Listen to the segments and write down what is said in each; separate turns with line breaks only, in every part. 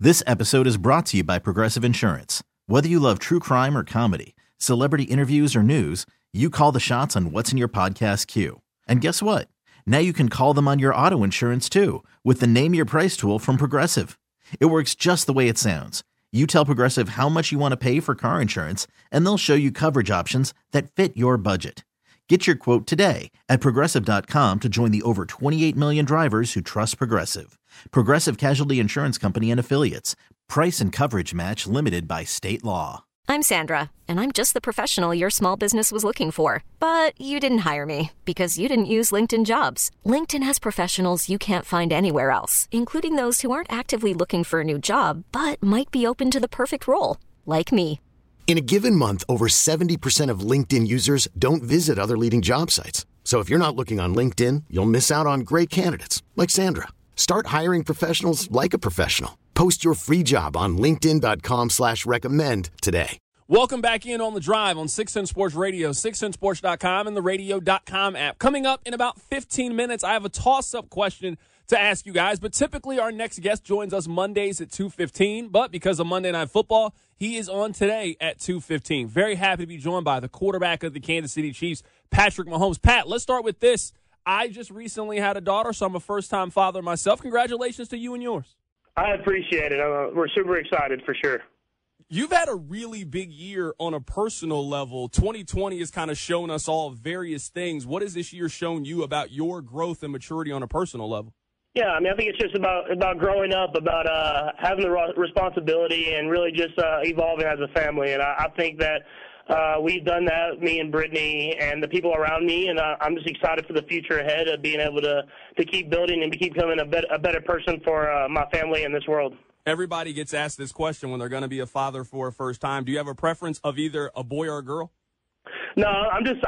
This episode is brought to you by Progressive Insurance. Whether you love true crime or comedy, celebrity interviews or news, you call the shots on what's in your podcast queue. And guess what? Now you can call them on your auto insurance too with the Name Your Price tool from Progressive. It works just the way it sounds. You tell Progressive how much you want to pay for car insurance, and they'll show you coverage options that fit your budget. Get your quote today at Progressive.com to join the over 28 million drivers who trust Progressive. Progressive Casualty Insurance Company and Affiliates. Price and coverage match limited by state law.
I'm Sandra, and I'm just the professional your small business was looking for. But you didn't hire me because you didn't use LinkedIn Jobs. LinkedIn has professionals you can't find anywhere else, including those who aren't actively looking for a new job, but might be open to the perfect role, like me.
In a given month, over 70% of LinkedIn users don't visit other leading job sites. So if you're not looking on LinkedIn, you'll miss out on great candidates like Sandra. Start hiring professionals like a professional. Post your free job on linkedin.com/recommend today.
Welcome back in on The Drive on 610 Sports Radio, 610sports.com, and the radio.com app. Coming up in about 15 minutes, I have a toss-up question to ask you guys, but typically our next guest joins us Mondays at 2:15, but because of Monday Night Football, he is on today at 2:15. Very happy to be joined by the quarterback of the Kansas City Chiefs, Patrick Mahomes. Pat, let's start with this. I just recently had a daughter, so I'm a first-time father myself. Congratulations to you and yours.
I appreciate it. We're super excited for sure.
You've had a really big year on a personal level. 2020 has kind of shown us all various things. What has this year shown you about your growth and maturity on a personal level?
Yeah, I mean, I think it's just about growing up, about having the responsibility and really just evolving as a family. And I think that we've done that, me and Brittany and the people around me, and I'm just excited for the future ahead of being able to keep building and to keep becoming a better person for my family in this world.
Everybody gets asked this question when they're going to be a father for a first time. Do you have a preference of either a boy or a girl?
No, I'm just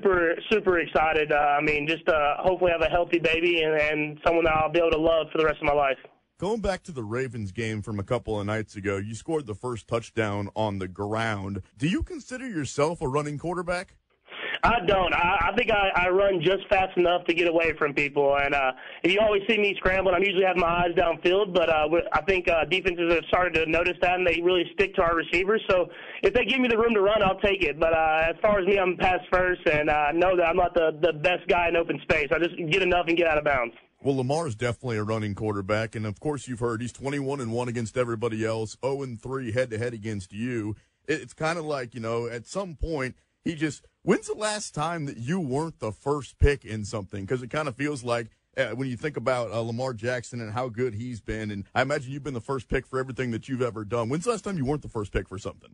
super excited. Hopefully have a healthy baby and someone that I'll be able to love for the rest of my life.
Going back to the Ravens game from a couple of nights ago, you scored the first touchdown on the ground. Do you consider yourself a running quarterback?
I don't. I think I run just fast enough to get away from people. And if you always see me scrambling, I'm usually having my eyes downfield. But I think defenses have started to notice that, and they really stick to our receivers. So if they give me the room to run, I'll take it. But as far as me, I'm pass first, and know that I'm not the best guy in open space. I just get enough and get out of bounds.
Well, Lamar is definitely a running quarterback, and of course you've heard he's 21-1 against everybody else, 0-3 head-to-head against you. It's kind of like, at some point when's the last time that you weren't the first pick in something? Because it kind of feels like when you think about Lamar Jackson and how good he's been, and I imagine you've been the first pick for everything that you've ever done. When's the last time you weren't the first pick for something?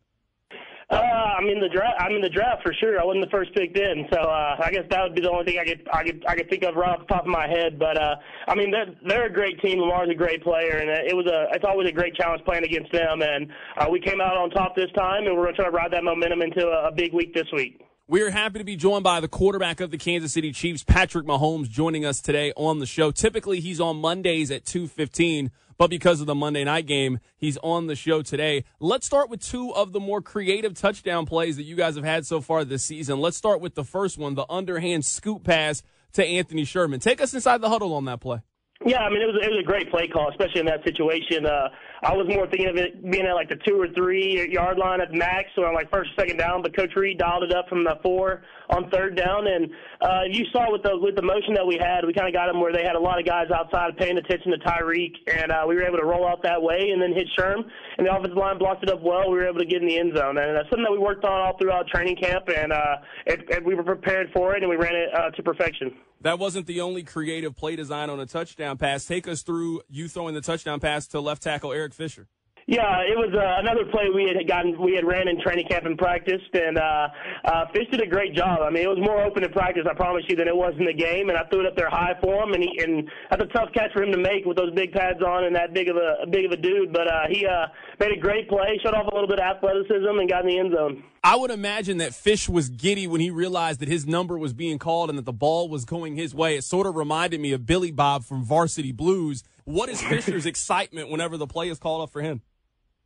I'm in the draft for sure. I wasn't the first pick then, so I guess that would be the only thing I could think of right off the top of my head. But they're a great team. Lamar's a great player, and it's always a great challenge playing against them. And we came out on top this time, and we're going to try to ride that momentum into a big week this week.
We're happy to be joined by the quarterback of the Kansas City Chiefs, Patrick Mahomes, joining us today on the show. Typically, he's on Mondays at 2:15. But because of the Monday night game, he's on the show today. Let's start with two of the more creative touchdown plays that you guys have had so far this season. Let's start with the first one, the underhand scoop pass to Anthony Sherman. Take us inside the huddle on that play.
Yeah, it was a great play call, especially in that situation. I was more thinking of it being at like the 2 or 3 yard line at max, so on like first or second down. But Coach Reed dialed it up from the 4 on third down, and you saw with the motion that we had, we kind of got them where they had a lot of guys outside paying attention to Tyreek, and we were able to roll out that way and then hit Sherm, and the offensive line blocked it up well. We were able to get in the end zone, and that's something that we worked on all throughout training camp, and we were prepared for it, and we ran it to perfection.
That wasn't the only creative play design on a touchdown pass. Take us through you throwing the touchdown pass to left tackle Eric Fisher.
Yeah, it was another play we had ran in training camp and practiced, and Fish did a great job. I mean, it was more open in practice, I promise you, than it was in the game, and I threw it up there high for him, and that's a tough catch for him to make with those big pads on and that big of a dude, but he made a great play, showed off a little bit of athleticism, and got in the end zone.
I would imagine that Fish was giddy when he realized that his number was being called and that the ball was going his way. It sort of reminded me of Billy Bob from Varsity Blues. What is Fisher's excitement whenever the play is called up for him?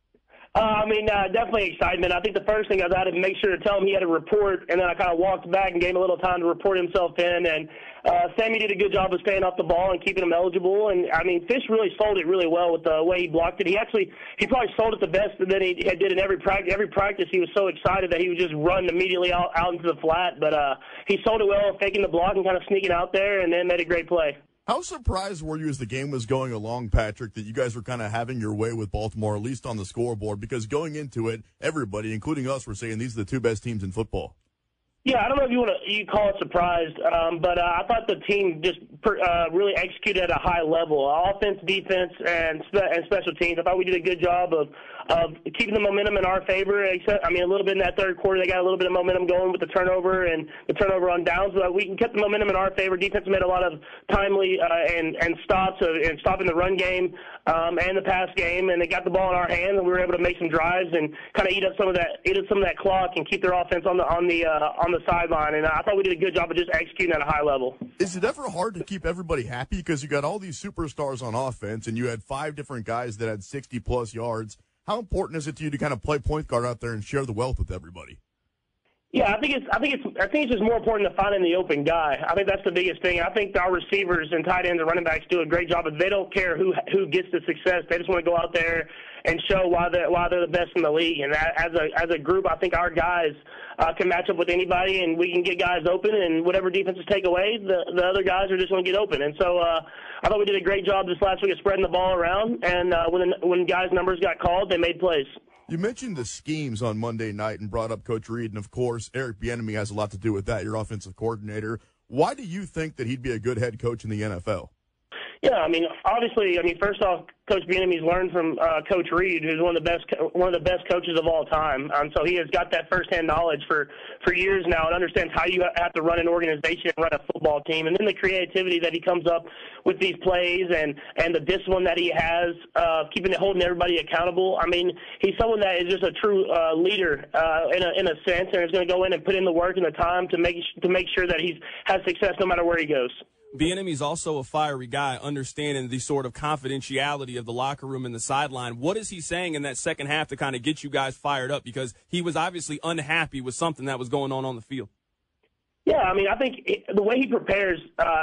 Definitely excitement. I think the first thing I had to make sure to tell him he had a report, and then I kind of walked back and gave him a little time to report himself in. And Sammy did a good job of staying off the ball and keeping him eligible. And, Fish really sold it really well with the way he blocked it. He probably sold it the best that he did in every practice. Every practice he was so excited that he would just run immediately out into the flat. But he sold it well, faking the block and kind of sneaking out there, and then made a great play.
How surprised were you as the game was going along, Patrick, that you guys were kind of having your way with Baltimore, at least on the scoreboard? Because going into it, everybody, including us, were saying these are the two best teams in football.
Yeah, I don't know if you call it surprised, but I thought the team just really executed at a high level. Offense, defense, and special teams. I thought we did a good job of keeping the momentum in our favor. Except, a little bit in that third quarter, they got a little bit of momentum going with the turnover and the turnover on downs. But we kept the momentum in our favor. Defense made a lot of timely and stops and stopping the run game and the pass game, and they got the ball in our hands, and we were able to make some drives and kind of eat up some of that clock and keep their offense on the sideline. And I thought we did a good job of just executing at a high level.
Is it ever hard to keep everybody happy because you got all these superstars on offense and you had 5 different guys that had 60-plus yards? How important is it to you to kind of play point guard out there and share the wealth with everybody?
Yeah, I think it's just more important to finding the open guy. I think that's the biggest thing. I think our receivers and tight ends and running backs do a great job, but they don't care who gets the success. They just want to go out there and show why they're the best in the league. And as a group, I think our guys can match up with anybody, and we can get guys open. And whatever defenses take away, the other guys are just going to get open. And so I thought we did a great job this last week of spreading the ball around. And when guys' numbers got called, they made plays.
You mentioned the schemes on Monday night and brought up Coach Reed, and, of course, Eric Bieniemy has a lot to do with that, your offensive coordinator. Why do you think that he'd be a good head coach in the NFL?
Yeah, obviously, first off, Coach Bieniemy's learned from Coach Reed, who's one of the best coaches of all time. So he has got that firsthand knowledge for years now and understands how you have to run an organization and run a football team. And then the creativity that he comes up with these plays and the discipline that he has, holding everybody accountable. He's someone that is just a true leader in a sense, and is going to go in and put in the work and the time to make sure that he has success no matter where he goes.
Bieniemy's also a fiery guy, understanding the sort of confidentiality of the locker room and the sideline. What is he saying in that second half to kind of get you guys fired up? Because he was obviously unhappy with something that was going on the field.
Yeah, I think the way he prepares,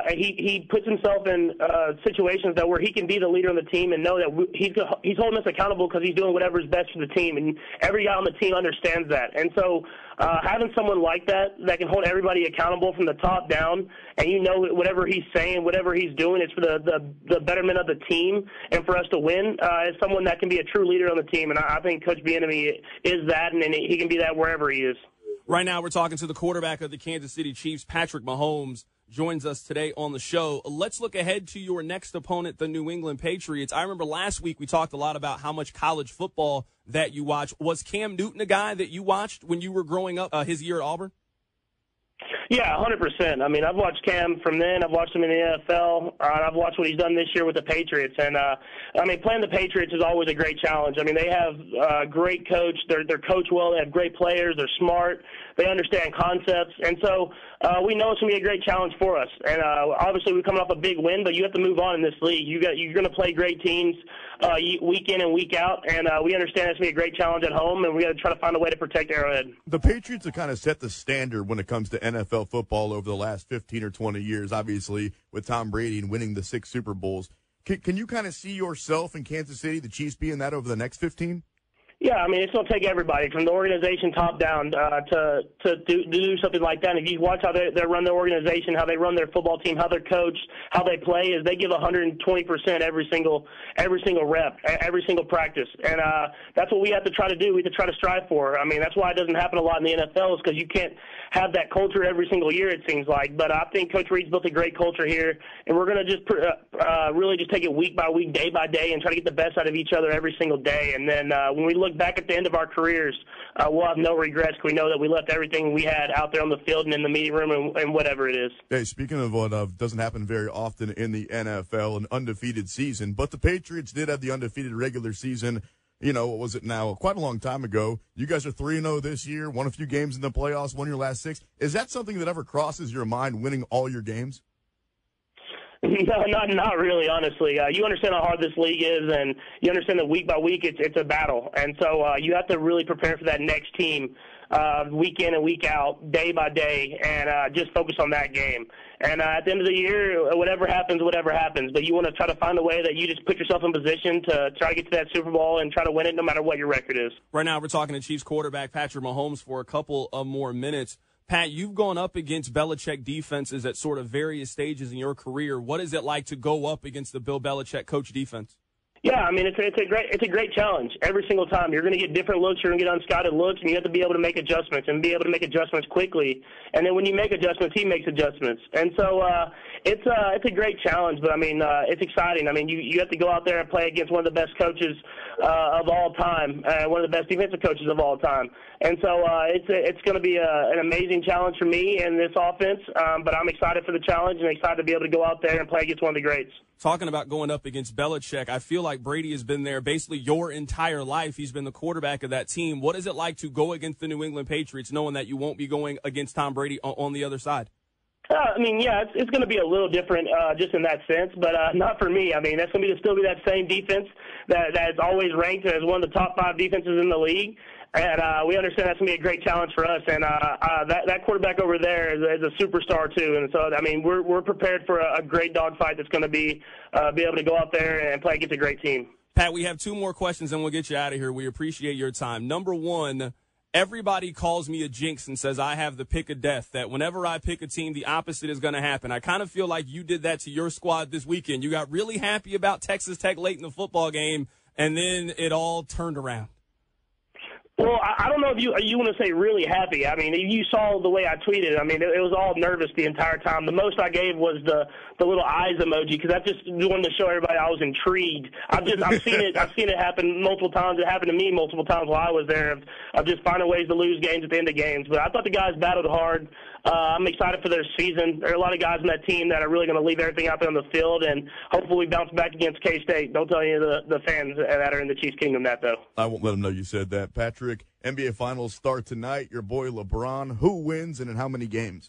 he puts himself in situations where he can be the leader of the team and know that he's holding us accountable because he's doing whatever is best for the team, and every guy on the team understands that. And so having someone like that can hold everybody accountable from the top down, and whatever he's saying, whatever he's doing, it's for the betterment of the team and for us to win, is someone that can be a true leader on the team. And I think Coach Bieniemy is that, and he can be that wherever he is.
Right now, we're talking to the quarterback of the Kansas City Chiefs, Patrick Mahomes, joins us today on the show. Let's look ahead to your next opponent, the New England Patriots. I remember last week we talked a lot about how much college football that you watch. Was Cam Newton a guy that you watched when you were growing up, his year at Auburn?
Yeah, 100%. I've watched Cam from then. I've watched him in the NFL. I've watched what he's done this year with the Patriots. And, playing the Patriots is always a great challenge. They have a great coach. They're coached well. They have great players. They're smart. They understand concepts. And so we know it's going to be a great challenge for us. And obviously we're coming off a big win, but you have to move on in this league. You're going to play great teams week in and week out. And we understand it's going to be a great challenge at home, and we got to try to find a way to protect Arrowhead.
The Patriots have kind of set the standard when it comes to NFL football over the last 15 or 20 years, obviously, with Tom Brady and winning the 6 Super Bowls. Can you kind of see yourself in Kansas City, the Chiefs, being that over the next 15?
Yeah, it's going to take everybody from the organization top down to do something like that. And if you watch how they run their organization, how they run their football team, how they're coached, how they play, is they give 120% every single rep, every single practice. And that's what we have to try to do. We have to try to strive for. That's why it doesn't happen a lot in the NFL, is because you can't have that culture every single year, it seems like. But I think Coach Reed's built a great culture here, and we're going to just really just take it week by week, day by day, and try to get the best out of each other every single day. And then when we look back at the end of our careers, we'll have no regrets, because we know that we left everything we had out there on the field and in the meeting room and whatever it is.
Hey, speaking of what doesn't happen very often in the NFL, an undefeated season, but the Patriots did have the undefeated regular season. What was it now? Quite a long time ago. You guys are 3-0 this year, won a few games in the playoffs, won your last 6. Is that something that ever crosses your mind, winning all your games?
No, not really, honestly. You understand how hard this league is, and you understand that week by week it's a battle. And so you have to really prepare for that next team week in and week out, day by day, and just focus on that game. And at the end of the year, whatever happens. But you want to try to find a way that you just put yourself in position to try to get to that Super Bowl and try to win it no matter what your record is.
Right now we're talking to Chiefs quarterback Patrick Mahomes for a couple of more minutes. Pat, you've gone up against Belichick defenses at sort of various stages in your career. What is it like to go up against the Bill Belichick coach defense?
Yeah, I mean, it's a great challenge. Every single time you're going to get different looks, you're going to get unscouted looks, and you have to be able to make adjustments and be able to make adjustments quickly. And then when you make adjustments, he makes adjustments. And so it's a great challenge, but I mean, it's exciting. I mean, you have to go out there and play against one of the best coaches of all time, one of the best defensive coaches of all time. And so it's going to be an amazing challenge for me and this offense, but I'm excited for the challenge and excited to be able to go out there and play against one of the greats.
Talking about going up against Belichick, I feel like Brady has been there basically your entire life. He's been the quarterback of that team. What is it like to go against the New England Patriots knowing that you won't be going against Tom Brady on the other side?
I mean, yeah, it's going to be a little different just in that sense, but not for me. I mean, that's going to still be that same defense that's always ranked as one of the top 5 defenses in the league. And we understand that's going to be a great challenge for us. And that quarterback over there is a superstar, too. And so, I mean, we're prepared for a great dogfight that's going to be able to go out there and play against a great team.
Pat, we have 2 more questions, and we'll get you out of here. We appreciate your time. Number 1, everybody calls me a jinx and says I have the pick of death, that whenever I pick a team, the opposite is going to happen. I kind of feel like you did that to your squad this weekend. You got really happy about Texas Tech late in the football game, and then it all turned around.
Well, I don't know if you want to say really happy. I mean, you saw the way I tweeted. I mean, it was all nervous the entire time. The most I gave was the little eyes emoji because I just wanted to show everybody I was intrigued. I've seen it happen multiple times. It happened to me multiple times while I was there of just finding ways to lose games at the end of games. But I thought the guys battled hard. I'm excited for their season. There are a lot of guys on that team that are really going to leave everything out there on the field, and hopefully we bounce back against K-State. Don't tell any of the fans that are in the Chiefs Kingdom that, though.
I won't let them know you said that. Patrick, NBA Finals start tonight. Your boy LeBron. Who wins and in how many games?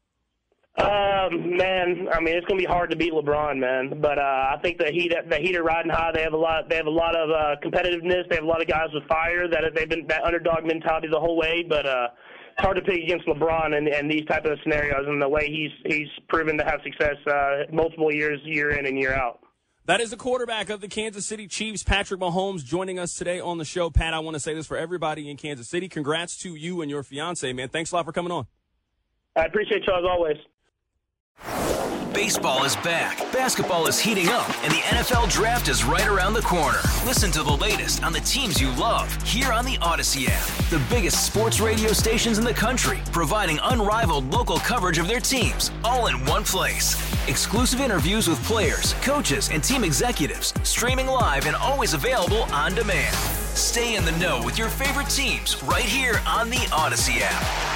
Man, I mean, it's going to be hard to beat LeBron, man. But I think the Heat are riding high. They have a lot of competitiveness. They have a lot of guys with fire they've been that underdog mentality the whole way. But it's hard to pick against LeBron and these type of scenarios and the way he's proven to have success multiple years, year in and year out.
That is the quarterback of the Kansas City Chiefs, Patrick Mahomes, joining us today on the show. Pat, I want to say this for everybody in Kansas City. Congrats to you and your fiance, man. Thanks a lot for coming on.
I appreciate you as always.
Baseball is back, basketball is heating up, and the NFL Draft is right around the corner. Listen to the latest on the teams you love here on the Odyssey app. The biggest sports radio stations in the country, providing unrivaled local coverage of their teams, all in one place. Exclusive interviews with players, coaches, and team executives, streaming live and always available on demand. Stay in the know with your favorite teams right here on the Odyssey app.